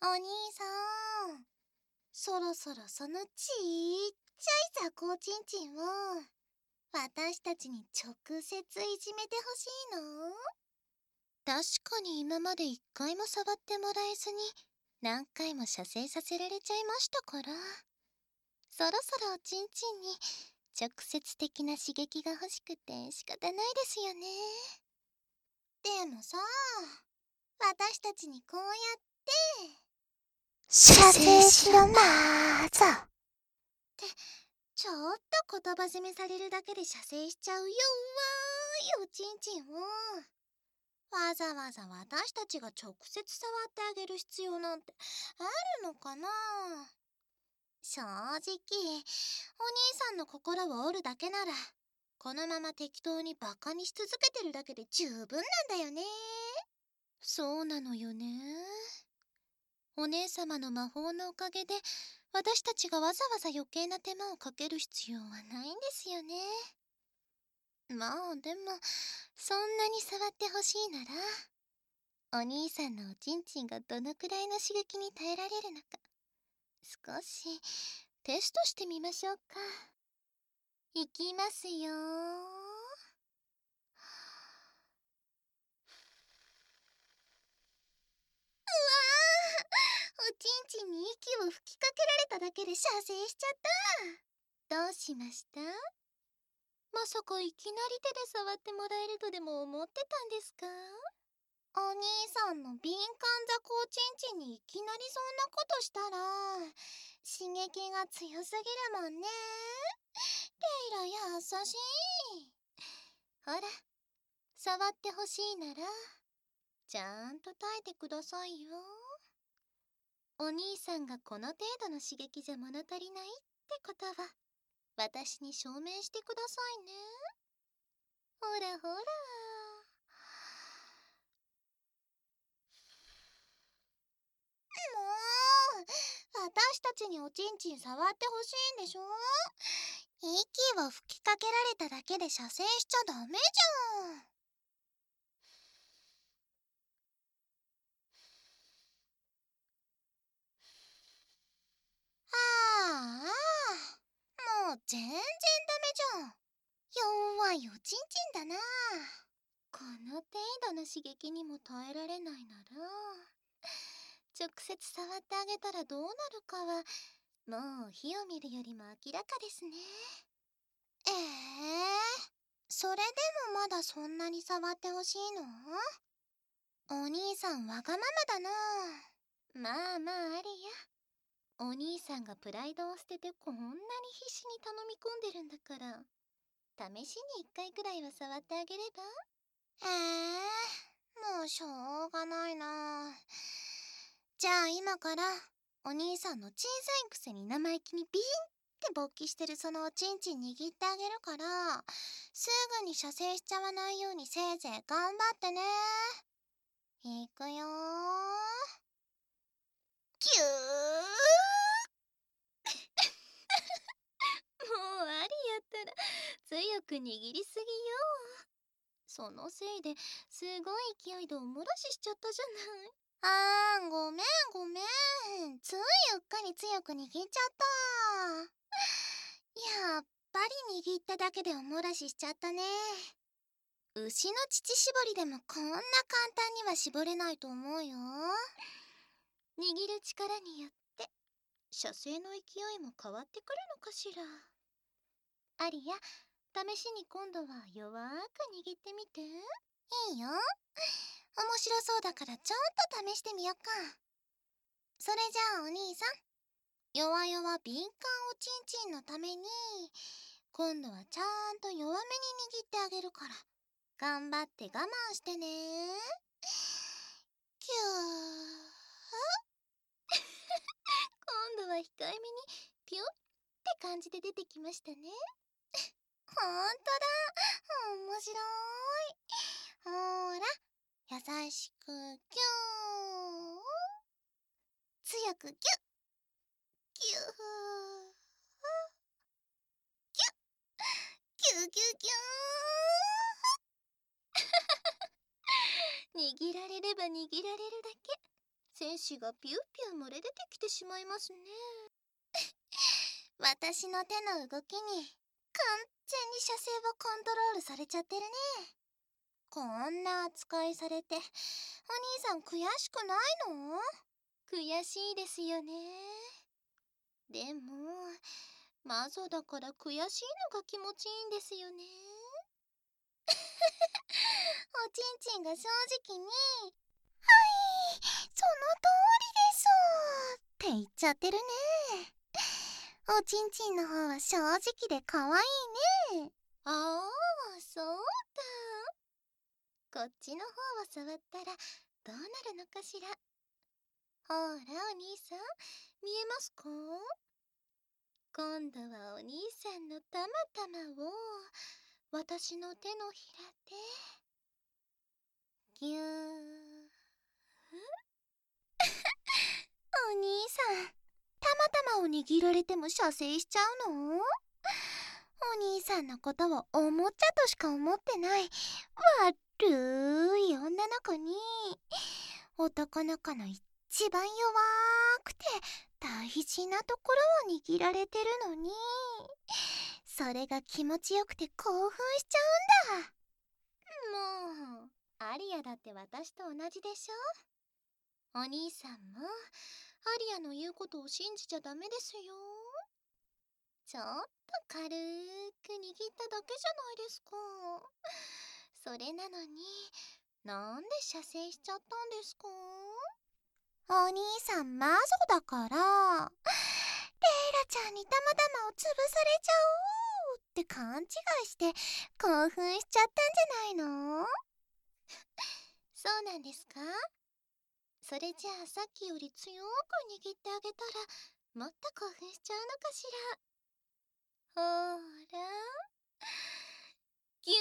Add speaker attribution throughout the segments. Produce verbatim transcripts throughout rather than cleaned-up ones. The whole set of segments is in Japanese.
Speaker 1: お兄さん、そろそろそのちっちゃい雑魚ちんちんを私たちに直接いじめてほしいの？確かに今まで一回も触ってもらえずに何回も射精させられちゃいましたから、そろそろおちんちんに直接的な刺激が欲しくて仕方ないですよね。でもさ、私たちにこうやって
Speaker 2: 射精しろまーぞ
Speaker 1: ってちょっと言葉攻めされるだけで射精しちゃう弱いおちんちんをわざわざ私たちが直接触ってあげる必要なんてあるのかな？正直お兄さんの心を折るだけならこのまま適当にバカにし続けてるだけで十分なんだよね。そうなのよね。お姉様の魔法のおかげで私たちがわざわざ余計な手間をかける必要はないんですよね。まあでもそんなに触ってほしいならお兄さんのおちんちんがどのくらいの刺激に耐えられるのか少しテストしてみましょうか。いきますよー。おちんちんに息を吹きかけられただけで射精しちゃった。どうしました？まさかいきなり手で触ってもらえるとでも思ってたんですか？お兄さんの敏感雑魚ちんちんにいきなりそんなことしたら刺激が強すぎるもんね。レイラ優しい。ほら、触ってほしいならちゃんと耐えてくださいよ。お兄さんがこの程度の刺激じゃ物足りないってことは私に証明してくださいね。ほらほら。もう私たちにおちんちん触ってほしいんでしょ？息を吹きかけられただけで射精しちゃダメじゃん。ああ、もう全然ダメじゃん。弱いおちんちんだな。この程度の刺激にも耐えられないなら直接触ってあげたらどうなるかはもう火を見るよりも明らかですね。ええー、それでもまだそんなに触ってほしいの？お兄さんわがままだな。まあまあありや。お兄さんがプライドを捨ててこんなに必死に頼み込んでるんだから試しに一回くらいは触ってあげれば？ええー、もうしょうがないな。じゃあ今からお兄さんの小さいくせに生意気にビーンって勃起してるそのおちんちん握ってあげるからすぐに射精しちゃわないようにせいぜい頑張ってね。いくよー。キューもうありやったら強く握りすぎよ。そのせいですごい勢いでおもらししちゃったじゃない。あー、ごめんごめん。ついうっかり強く握っちゃった。やっぱり握っただけでおもらししちゃったね。牛の乳搾りでもこんな簡単には絞れないと思うよ。握る力によって射精の勢いも変わってくるのかしら。アリア、試しに今度は弱く握ってみて。いいよ。面白そうだからちょっと試してみよっか。それじゃあお兄さん、弱々敏感おちんちんのために今度はちゃんと弱めに握ってあげるから頑張って我慢してね。キュー今度は控えめにピュッって感じで出てきましたね。ほんとだ、面白い。ほーら、優しくギュー、強くギュッギュー、ギュギュギュー握られれば握られるだけ精子がピューピュー漏れ出てきてしまいますね。私の手の動きに完全に射精をコントロールされちゃってるね。こんな扱いされてお兄さん悔しくないの？悔しいですよね。でもマゾだから悔しいのが気持ちいいんですよね。おちんちんが正直に「はい、その通りです」って言っちゃってるね。おちんちんの方は正直で可愛いね。ああ、そうだ。こっちの方を触ったらどうなるのかしら。ほらお兄さん、見えますか？今度はお兄さんのたまたまを私の手のひらでぎゅーお兄さん、たまたまを握られても射精しちゃうの？お兄さんのことをおもちゃとしか思ってない悪い女の子に男の子の一番弱くて大事なところを握られてるのに、それが気持ちよくて興奮しちゃうんだ。もうアリアだって私と同じでしょ。お兄さんもアリアの言うことを信じちゃダメですよ。ちょっと軽く握っただけじゃないですか。それなのになんで射精しちゃったんですか？お兄さんマゾだから、レイラちゃんにたまたまを潰されちゃおうって勘違いして興奮しちゃったんじゃないの？そうなんですか？それじゃあさっきより強く握ってあげたらもっと興奮しちゃうのかしら。ほーらぎゅー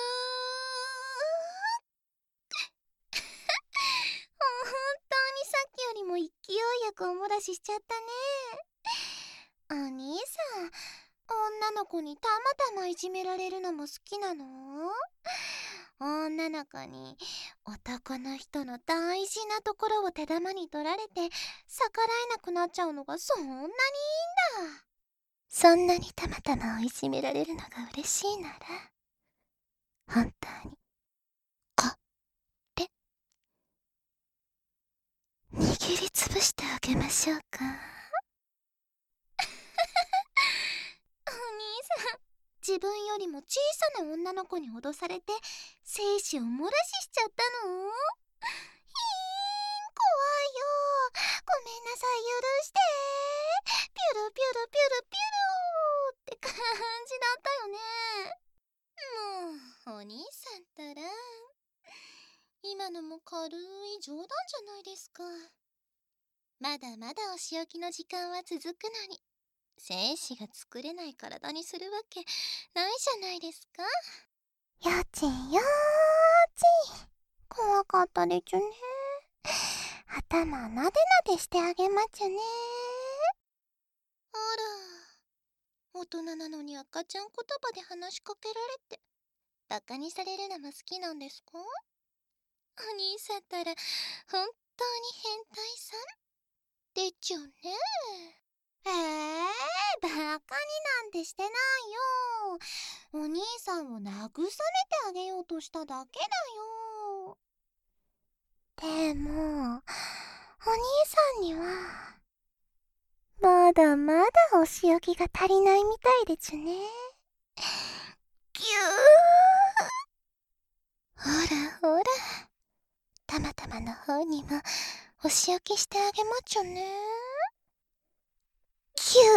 Speaker 1: 本当にさっきよりも勢いよくおもらししちゃったね。お兄さん、女の子にたまたまいじめられるのも好きなの？女の子に男の人の大事なところを手玉に取られて逆らえなくなっちゃうのがそんなにいいんだ。そんなにたまたまをいじめられるのが嬉しいなら、本当にこれ握りつぶしてあげましょうか。お兄さん、自分よりも小さな女の子に脅されて精子を漏らししちゃったの？ひーん、怖いよ。ごめんなさい、許して。ピュルピュルピュルピュルって感じだったよね。もうお兄さんったら今のも軽い冗談じゃないですか。まだまだお仕置きの時間は続くのに精子が作れない体にするわけないじゃないですか。
Speaker 2: よちんよーちん、怖かったでちゅね。頭なでなでしてあげまちゅね。
Speaker 1: あら、大人なのに赤ちゃん言葉で話しかけられてバカにされるのも好きなんですか？お兄さんったら本当に変態さんでちゅね。えー、バカになんてしてないよ。お兄さんを慰めてあげようとしただけだよ。
Speaker 2: でも、お兄さんには、まだまだお仕置きが足りないみたいでちゅね。
Speaker 1: ぎゅー。ほらほら、たまたまの方にもお仕置きしてあげまちゅね。ぎゅ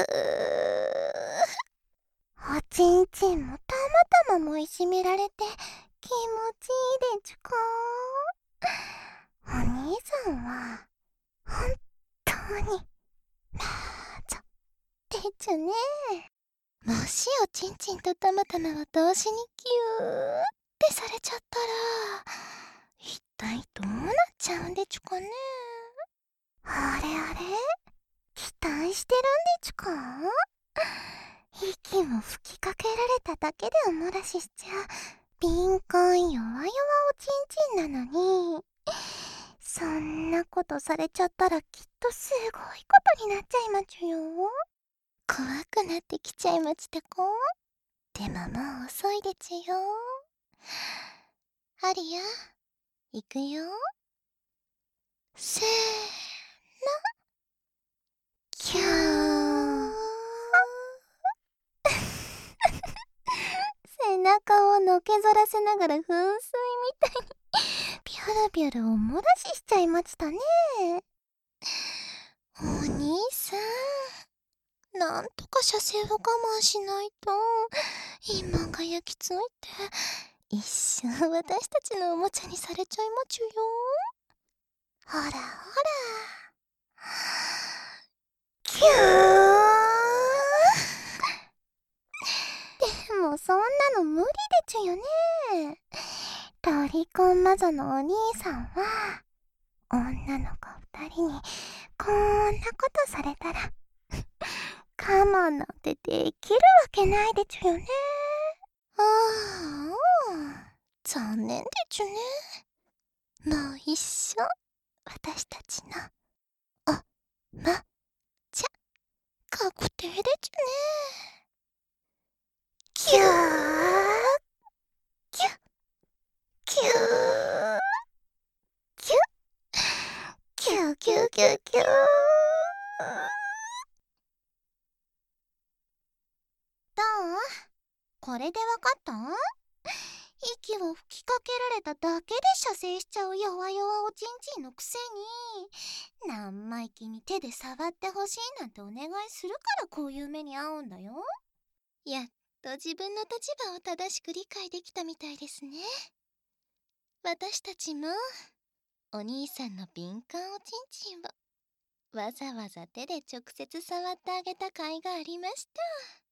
Speaker 1: ー。
Speaker 2: おちんちんもたまたまもいじめられて気持ちいいでちゅか。お兄さんは本当にまーぞ
Speaker 1: でちゅね。もしおちんちんとたまたまを同時にギューってされちゃったら一体どうなっちゃうんでちゅかね。
Speaker 2: あれあれ、期待してるんでちゅか。息も吹きかけられただけでおもらししちゃう敏感弱々おちんちんなのに、 そんなことされちゃったらきっとすごいことになっちゃいまちゅよ。
Speaker 1: 怖くなってきちゃいまちたこ。でももう遅いでちゅよ。アリア、いくよ。せー
Speaker 2: キュー背中をのけぞらせながら噴水みたいにピョロピョロおもらししちゃいましたね。
Speaker 1: お兄さん、なんとか射精を我慢しないと今が焼きついて一瞬私たちのおもちゃにされちゃいまちゅよ。ほらほら。
Speaker 2: キューでもそんなの無理でちゅよね。ロリコンマゾのお兄さんは女の子二人にこんなことされたら我慢なんてできるわけないでちゅよね。
Speaker 1: ああ、残念でちゅね。もう一生私たちのおもちゃ確定でちゅね。
Speaker 2: キューキュッキューキュッキューキューキューキュー。
Speaker 1: どう？これでわかった？息を吹きかけられただけで射精しちゃう弱々おちんちんのくせに、生意気に手で触ってほしいなんてお願いするからこういう目に遭うんだよ。やっと自分の立場を正しく理解できたみたいですね。私たちもお兄さんの敏感おちんちんをわざわざ手で直接触ってあげた甲斐がありました。